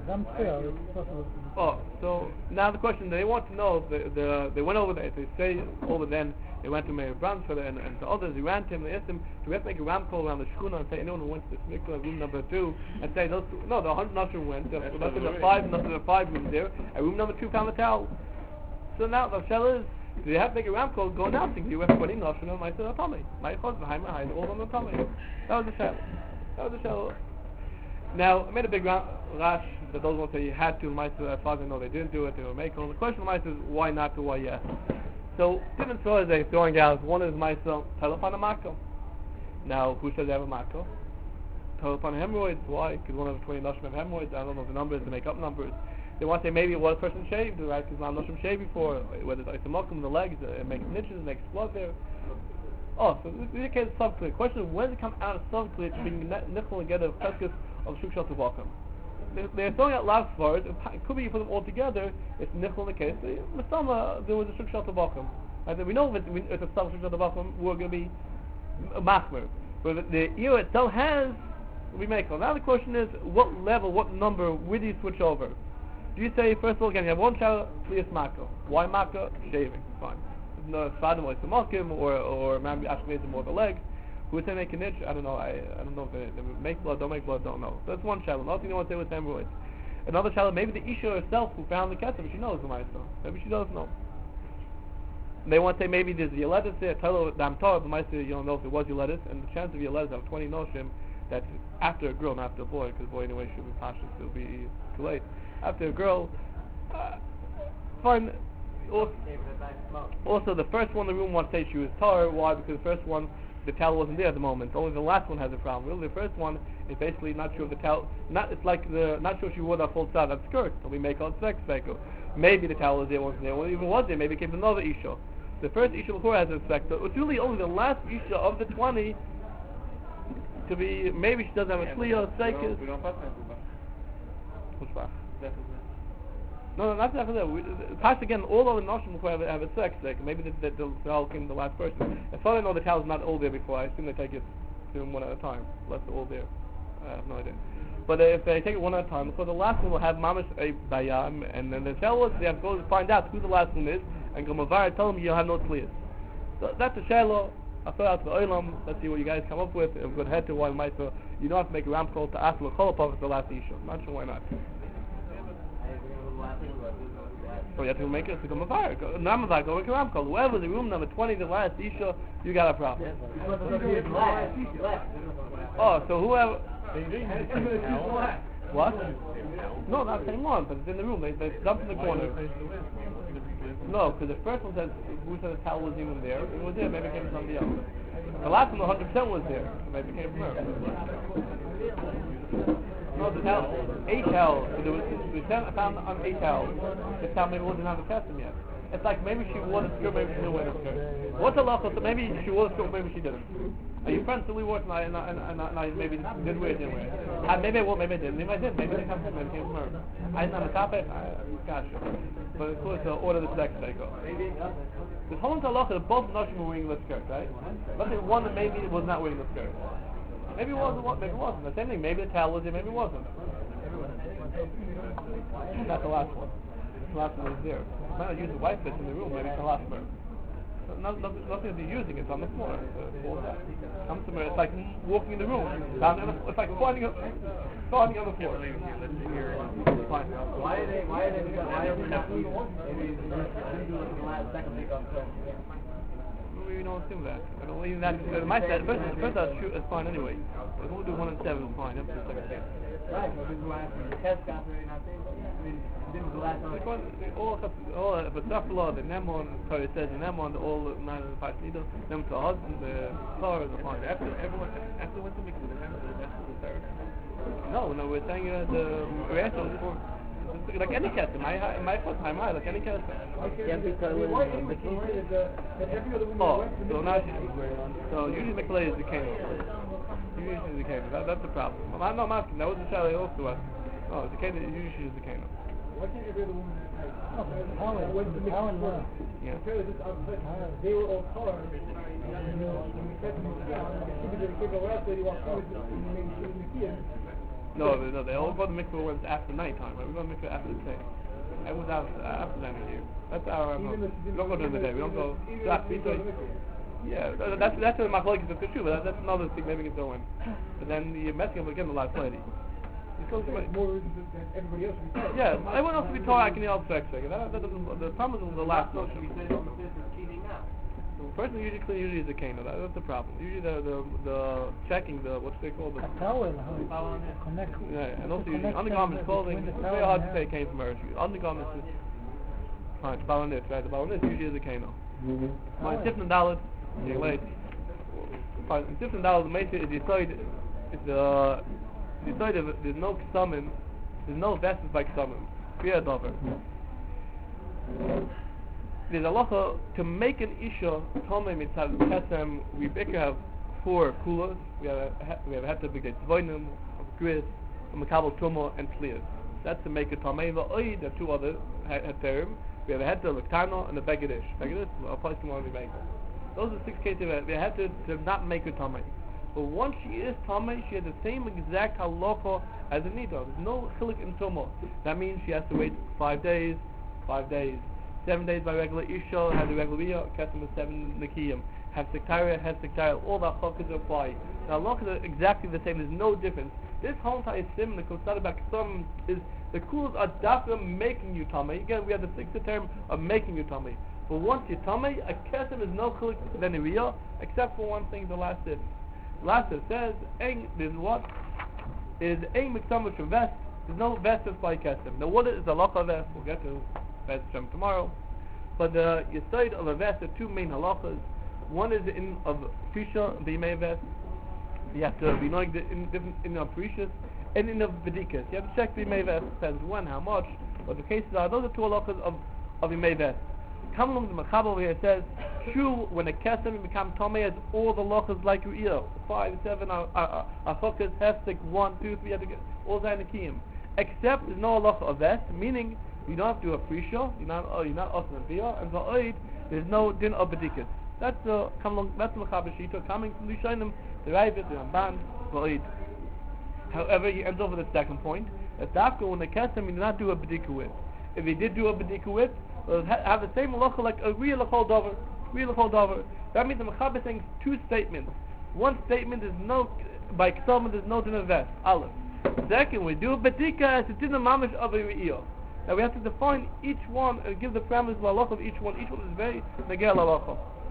So now the question they want to know, they went over there, they say over then, they went to Meir Bransford and to others, they ran to him, they asked him to make a ram call around the shkuna and say anyone who went to this mikvah room number 2 and say the 100 Noshim went, there are 5 rooms there, and room number 2 found the towel. So now the shell is, do they have to make a ram call, go announcing, you have 20 Noshim and I said, Tommy, my chos, behind all on the Tommy. That was the shell. Now, I made a big rash that those ones say you had to, as far as I know they didn't do it, they were making. The question of is why not to, why yes. So, different stories they're throwing out. One is Maisa, telephone a mako. Now, who says they have a mako? Telephone hemorrhoids, why? Because one of the 20 Noshim have hemorrhoids, I don't know the numbers, they make up numbers. They want to say maybe one person shaved, right? Because not Noshim shaved before, whether it's a mokum in the legs, it makes niches, it makes blood there. Oh, so this is a case of subclit. Question is, when does it come out of subclit to bring nichol and get a cheskes of Shuk Shal Tavakim? They're throwing out last words. It could be you put them all together. It's nichol in the case. Masama, there was a Shuk Shal Tavakim. Right? We know if it's a Shuk Shal Tavakim, we're going to be machmer. But the ear itself has we make. Now the question is, what level, what number, where do you switch over? Do you say first of all, again, you have one child, Klias Mako. Why Mako? Shaving. Fine. No, Fadim like the Malkim or maybe Ashkenazim more the leg. Who would say make a niche? I don't know. I don't know if they make blood, don't make blood, don't know. That's one child. Another thing they want to say with hemorrhoids. Another child, maybe the Isha herself who found the kesef, she knows the Maisa. Maybe she does know. They want to say maybe there's Yoledis there. Tell the Amtar, the Maisa, you don't know if it was Yoledis, and the chance of Yoledis of 20 Noshim, that's after a girl, not after a boy, because boy anyway should be Pasha, it'll be too late. After a girl, fine. Also, the first one in the room wants to say she was tar. Why? Because the first one, the towel wasn't there at the moment. Only the last one has a problem. Really, the first one is basically not sure if the towel. It's like not sure she wore that full side that skirt. So we make out sex cycle. Maybe the towel was there, wasn't there. When it even was there, maybe it came from another isha. The first isha before has an inspector. It's really only the last isha of the 20 to be. Maybe she doesn't have a tzliya cycle. We don't pass that. No, not that. Pass again. All of the noshim before have a sex cycle. Maybe the towel came to the last person. As far as I know, the towel's not all there before. I assume they take it to them one at a time. Unless they're all there. I have no idea. But if they take it one at a time, so the last one will have mamash a bayam, and then the tell they have to go find out who the last one is, and go mavar tell them you have no tzliyas. So that's a shayla. I throw out the olam. Let's see what you guys come up with. If we're going to head to one might, so you don't have to make a ram call to ask the cholopov for the last issue. I'm not sure why not. So you have to make it to come mavar. Not mavar, go make a ram call. Whoever the room number 20, the last issue, you got a problem. Oh, so whoever. What? No, not the same one, but it's in the room. They dumped in the corner. No, because the first one says who said the towel was even there. It was there. Maybe it came from somebody else. The last one, 100% was there. So maybe it came from her. No, the towel, a towel. So we found on a towel. The towel maybe wasn't on the custom yet. It's like maybe she wore the skirt, maybe she didn't wear the skirt. What's the law? So maybe she wore the skirt, maybe she didn't. Are you friends till we work and I maybe did wear it, didn't wear it? Maybe I won't, maybe I didn't. Maybe I did. Maybe they come from, maybe it came from her. I didn't on the topic. Gosh. But of course, order the sex cycle. Because Holland Halacha, both Noshim were wearing the skirt, right? Let's say one that maybe was not wearing the skirt. Maybe it wasn't. Maybe it wasn't. The same thing. Maybe the towel was there. Maybe it wasn't. Not the last one. The last one was there. Might not use the white bits in the room. Maybe it's the last one. Nothing to be using. It's on the floor. It's like walking in the room. It's like falling on the floor. Fine. Why are they not using maybe the last second pick up We don't assume that. I don't even that. First is fine anyway. We'll do 1 and 7 is fine. Up to the second pick. Right. So this is why the test got very not there. I mean, this was the last one. But Zafala, the Nemon, Torah says the Nemon, all 9 and 5 needle, them to the husband, the car is fine. After went to mix it, that's the third. No, we're saying the reaction is for like any custom. My first time, like any custom. So now so usually Mikvah is the Kano. Usually the Kano. That's the problem. I'm not asking. That was the Shali also us. No, the Kano usually is the Kano. Why can't you be the woman? Yeah. They were all cars. No, they all go to mikvah when it's after nighttime. Right? We go to mikvah after the day. Everyone's after that here. That's our. We don't go during the day. We don't go. Yeah, that's a machlokes of true, but that's another thing. Maybe we can throw in. But then you're messing up again the last lady. More than everybody else. Yeah, everyone else will be taught. I can help sex. The problem is the last notion. The person usually clean is the Kano. That's the problem. Usually the checking what's they call the towel. Yeah, and also usually undergarments clothing. It's very hard to say it came from her. Undergarments is fine. Balanit, right? The balanit usually is a Kano. But different dollars, you're late. Fine. Different dollars. The main thing is there's no summon, there's no vessels like summon. Fear dover. There's a halacha to make an isha tomei mitzad kesem. We have 4 kulas. We have a heter b'gei tzvoinim, gris, a makabel tumo, and tzliyas. That's to make a tomei. V'oi, there are 2 other heterim. We have a heter l'ktano and a begedish. Begedish, a place to want to be made. Those are 6 cases. We have to not make a tomei. But once she is tamei, she has the same exact halacha as a nida. There's no chilik in tumah. That means she has to wait 5 days, 7 days by regular isha, has a regular iyah, kesem is 7 nikiyim. Have sektariya, has sektariya. All the halachas apply. The halachas are exactly the same. There's no difference. This whole entire sim, the kosada bakasam, is the kulas are dafra making you tamei. Again, we have the 6th term of making you tamei. But once you're tamei, a kesem is no chilik than a iyah, except for one thing, the last difference. Last it says, there's what? There's a miktamah from vest. There's no vest that's by kesem. Now what is the halacha vest? We'll get to vest from tomorrow. But the Yesod of a vest are two main halachas. One is in of Prisha, the Yemei vest. You have to be knowing in of Prishas and in of Vedikas. You have to check the Yemei vest. Depends when, how much. But the cases are, those are two halachas of Yemei vest. Kamlum the Machab over here says, true, when a kesem become Tomei has all the halachas like Ru'iyah. 5, 7, Achokas, Hefsek, 1, 2, 3, you have to get all Zainakiyim. Except there's no halacha of vest, meaning you don't have to do a Prisha, you're not Osman Biyah, and for Oid, there's no din of Bedikas. That's the Machab Shita coming from the Rishonim, the Ravid, the Ramban, for Oid. However, he ends over the second point. That after when the kesem you do not do a bedika with. If he did do a bedika with, it'll have the same halacha like a real l'chol davar. That means the Mechaber is saying two statements. One statement is no, by ksama there's no din of vest. Aleph. Second, we do a bedika as a din of mamish of a re'iyah. Now we have to define each one and give the parameters of halacha of each one. Each one is very negel halacha.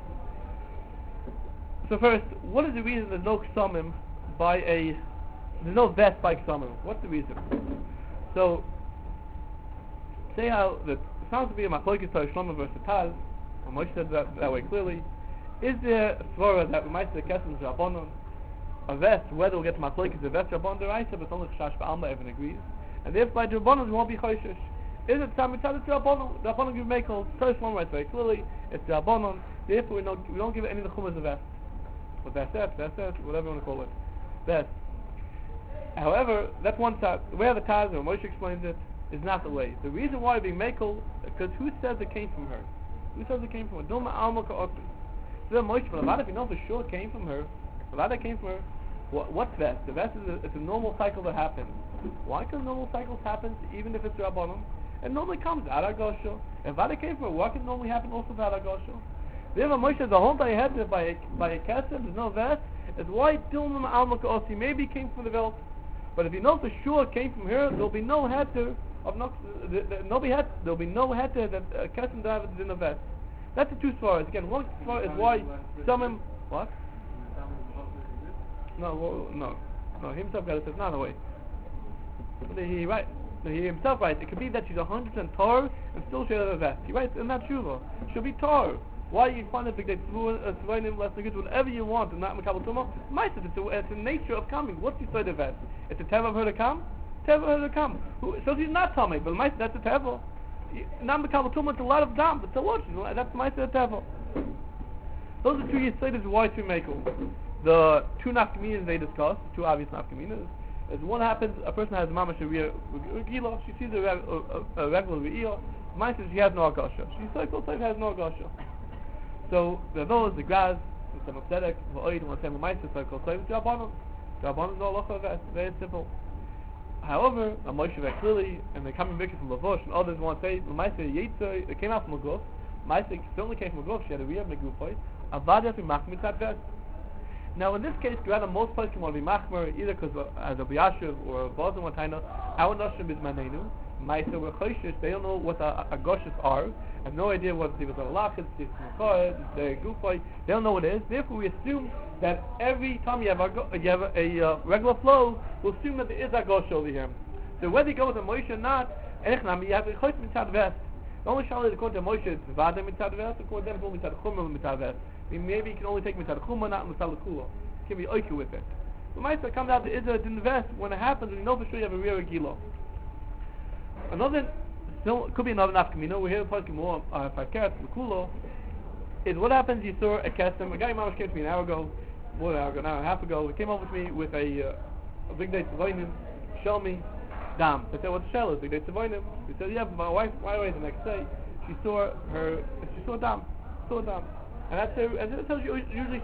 So first, what is the reason there's no ksamim there's no vest by ksamim? What's the reason? So, say how it sounds to be a machlokes Torah Shlomo versus Taz, and Moshe said that way clearly. Is there a svara that we might say kesem rabbanon, a vest, whether we'll get to machlokes a vest rabbanon deraisa, but only chash ba'alma everyone agrees, and therefore by the rabbanon we won't be choishish. Is it time it's rabbanon? The rabbanon give mekel Torah Shlomo writes very clearly. It's rabbanon. Therefore we don't give any of the chumas a vest. But that's it, whatever you want to call it. Vest. However, that's one side. The way the Taz or Moshe explains it is not the way. The reason why being mekel, because who says it came from her? Who says it came from her? Dilma alma ka'otu. So Moshe, but a lot of you know for sure it came from her. A lot that came from her. What's vest? The vest is a normal cycle that happens. Why? Because normal cycles happen even if it's rabbanon. It normally comes out of Gosho. If that came from her, what can normally happen also out of Gosho? Therefore Moshe says the whole time had by a kesem, there's no vest. It's why Dilma alma ka'otu maybe came from the belt. But if you know for sure it came from her, there'll be no heter of there'll be no heter that kesem David is in the vest. That's the two svaras. Again, one svar is why some what? No. He himself got it. Says not the way. He himself writes. It could be that she's 100% tar and still she has a vest. He writes in that tshuva. She'll be tar. Why you find it big day tzvayim less good whatever you want and not mekabel tumah? It's the nature of coming. What's the side of that? It's a teva of her to come. So she's not tummy, but that's a teva. Not mekabel tumah. It's a lot of dam, but so what? That's my teva. Those are two yisadas why to make them. The two nafkaminas they discussed, two obvious nafkaminas, is one happens a person has mamash gila, she sees a regular re'iyah. Mine says she has no agasha. She has no agasha. So there are those, the Graz, the Tzedek, the Oid, and the Meister cycle. So it's Rabbanon. Rabbanon is all of that. Very simple. However, Moshe very clearly, and the coming picture from Lavush, and others want to say, the Meister Yetzer, it came out from a goof. Meister certainly came from a goof. She had a real megufoi. Avad has been machmir vest. Now in this case, Grada most places want to be machmir either because as a Biyashiv or a Bozim or Taina, our Noshim is Manenu. Meister were choishish. They don't know what agoshes are. Have no idea what the lachis, the gufay. They don't know what it is. Therefore, we assume that every time you have a regular flow, we'll assume that there is a gosh over here. So whether you go with a Moshe or not, you have a choice mitzad vest. The only shayla according to Moshe is vada mitzad vest. According to them, it's mitzad chumah mitzad vest. Maybe you can only take mitzad chumah, not mitzad lekula. You can be oike with it. The Meister comes out there is a din vest when it happens. We know for sure you have a real gilo. Another. So could be another nafkamina. We're here talking more fakert lekulo. Is what happens? You saw a kesem. A guy mamash came to me an hour ago, more than an hour ago, an hour and a half ago. He came over to me with a big day tzavonim. Show me dam. I said, what's the shell? Big day tzavonim. He said, yeah, but my wife right away the next day she saw dam. And that's her. And that's how she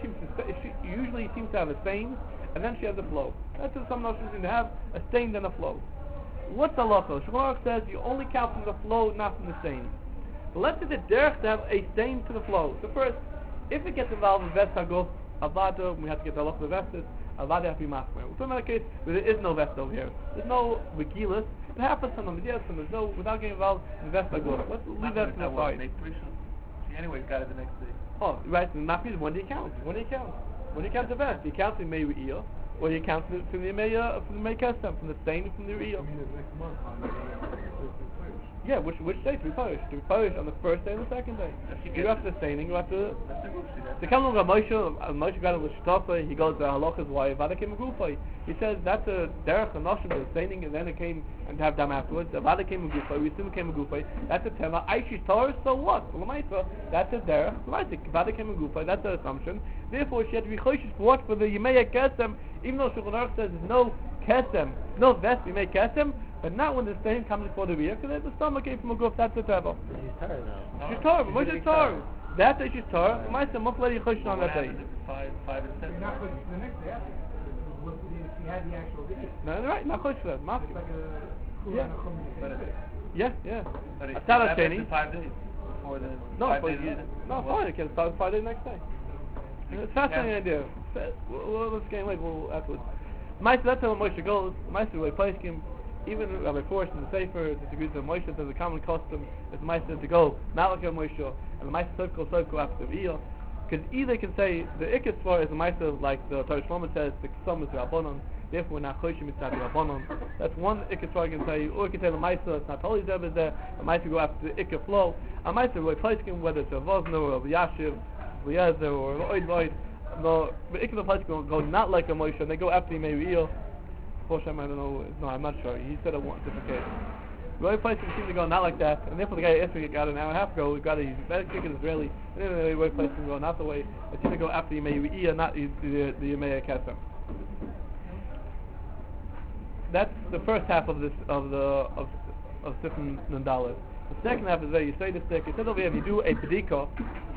usually seems to have a stain, and then she has a flow. That's what some notions seem to have a stain then a flow. What's the halacha? Shmuel says you only count from the flow, not from the stain. But let's say the derech to have a stain to the flow. So first, if it gets involved in vest haguf, avada, we have to get the halacha of the vested, avada have to be machmer. We're talking about a case where there is no vest over here. There's no regilas. It happens sometimes, yes, and there's no, without getting involved in vest haguf. Let's leave that to the side. She anyways got it the next day. Oh, right, and mafia is when do you count? When do you count the vest? Do you count the Mei Re'iyah, or you count from the Mei Kesem, from the stain, from the Re'iyah? Yeah, which day to be punished? To be punished on the first day and the second day. You have the staining, you have to... The Kamlung Moshe got with Shtafa, he goes to Halachas why Avada came a Gufay. He says that's a derech and noshim, the staining, and then it came and to have dam afterwards. Avada came a Gufay, we assume it came a Gufay. That's a tema. Aishish Torah, so what? Lamaisa, that's a derech. Lamaisa, Avada came a Gufay, that's the assumption. Therefore, she had to be choishes for what? For the Yemei Kesem, even though Shulchan Aruch says there's no Kesem, no vest Yemei Kesem, but not when the stain comes before the rear, because the stomach came from a goof, that's the teva. She's tired now. She's Torah, but Moshe's Torah. That day she's Torah, Lamaisa, month later you choishes on that day. Five and seven. Not for the next day after. She had the actual day. No, right, not choishes for that. It's Mafia. like a Yeah. Kuran Yeah. Asara Sheni. 5 days before the No, 5 but days. fine, it can start Friday next day. It's a fascinating idea. Let's get late, we'll afterwards. Maisa, that's how Moshe goes. Maisa, the way place him, even Rabbi Forrest in the Sefer disagrees with Moshe, says the common custom is Maisa to go, not like a Moshe, and the Maisa Sovko after the Iyah. Because either can say the Ikkas for is a Maisa like the Torah Shlomo says, the Ksum is the Rabbanon, therefore we're not Choshim, it's not the Rabbanon. That's one Ikkas for I can say, or you can say the Maisa, it's not totally Zeb is there, a Maisa go after the Ikkas flow. A Maisa, the way place him, whether it's a Vosno or a Yashiv, Liezer or Oid Void, no, the Ikkas place go not like a Moshe, and they go after the Iyah. I don't know. No, I'm not sure. He said it once. Different case. The only place seems to go not like that, and therefore the guy asked me got an hour and a half ago. We got he's better kick in Israeli. And then the way place can go not the way. It seems to go after Yemei, not the Yemei Kesem. That's the first half of this of Sifin Nandalit. The second half is where you say the stick. It says over here if you do a bedika.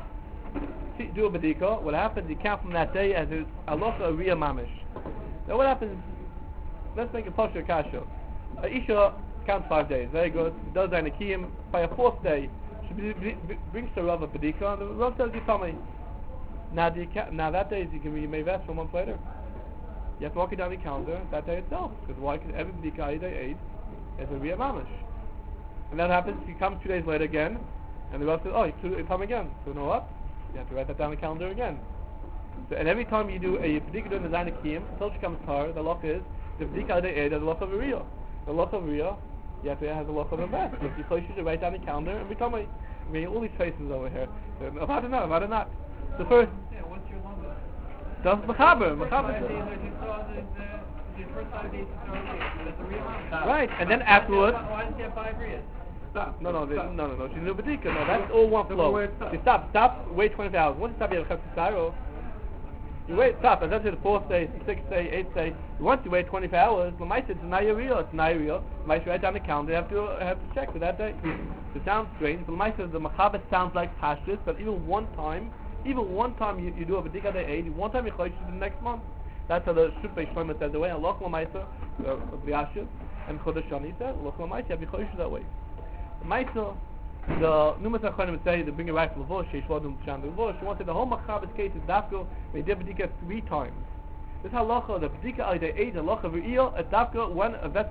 Do a bedika. What happens? You count from that day as a halacha Riyah Mamish. Now what happens? Let's make a Pasha Kasha. Isha counts 5 days. Very good. Does that in a Kiyim. By a 4th day, she brings to Rav a Bedika, and the Rav says, you tell me. Now that day, you can be Mevest for a month later. You have to walk it down the calendar that day itself. Because why? Because every Bedika Aida Eid is a Riyah Mamish. And that happens, he comes 2 days later again, and the Rav says, oh, you come again. So you know what? You have to write that down the calendar again. So, and every time you do a Bedika during the Zayin Kiyim, until she comes tar, the lock is, the Bdika de Eid has a loch of a Riyah. The loch of Riyah, you have to have a loch of a vest. If you place, you should write down the calendar and become all these faces over here. About it not. The first. Yeah, what's your longest? That's Mechaber. The first 5 days are just the first 5 days is that's a real amount. Right, and then afterwards. Why does she have 5 Riyahs? Stop. No. She's a Bdika. No, that's all one flow. You stop. Wait 24 hours. Once you stop, you have a Chafisaro. You wait, stop, and that's the 4th day, 6th day, 8th day. Once you wait 24 hours, the mice it's not real. Mice write down the calendar, you have to check for that day. It sounds strange, but the mice says the Machabit sounds like Pashtus, but even one time you do a Bedika Day 8, one time you chosh the next month. That's how the Shutbei Shlomo says the way, and Loch Lamaisa, the Yashiv, and Chodesh Shani says, Loch Lamaisa, you have to chosh that way. The the Numas HaChanim would say, they bring it right from Levush, Sheish Vodum Shan Levush. She wanted the whole Machabit's case is Dafko, they did Bedika 3 times. This halacha, the Bedika al the 8 halacha V'iyah, at Dafko, when that's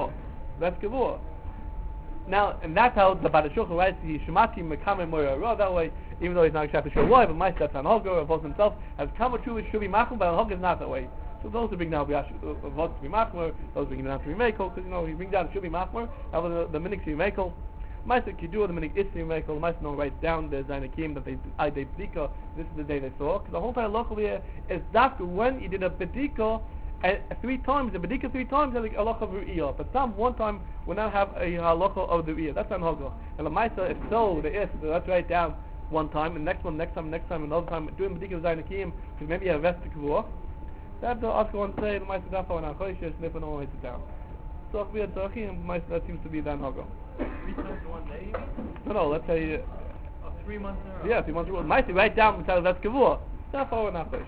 Kavur. Now, and that's how the Bada Shulchan writes the Shemati Mekame Moira Ra, that way, even though he's not exactly sure why, but my steps on Holger, or Vos himself, has Kama True, it should be Machum, but Holger is not that way. So those who bring down Vos to be Machmer, those bring down to be Mekel, because he brings down it should be Machmer, however the Minik to be Mekel. Maisa Kidur, the Minik Isri Mekel, the Maisa no writes down the Zainakim that they Bedika, this is the day they saw, because the whole entire local here is Dafka when you did a Bedika, 3 times, the Bedika 3 times has a halacha of Ru'iyah, but some one time will not have a halacha of the Ru'iyah. That's not halacha. And the Maisa, if so, so let's write down one time, and next time, another time, doing Bedika of Zainakim, because maybe you have Vesta Kavua. So I have to ask one say, the Maisa Dafa and Achoishes, and if no one writes it down. So if we had Turkey, and Maisa, that seems to be Dan Hago. 3 times in 1 day, you mean? No, let's say... 3 months in a row? Yeah, 3 months in a row. Maisa, write down the Vesta Kavua. Dafa and Achoishes.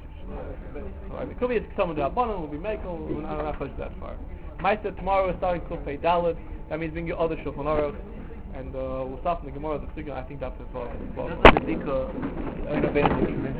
It could be it's someone to Abanon, will be Mekel, we're not push that far. Maisa, tomorrow we're starting Kufay Dalit, that means bring your other Shulchan Aruch, and we'll start from the Gemara, I think that's as well. That's a Bedika,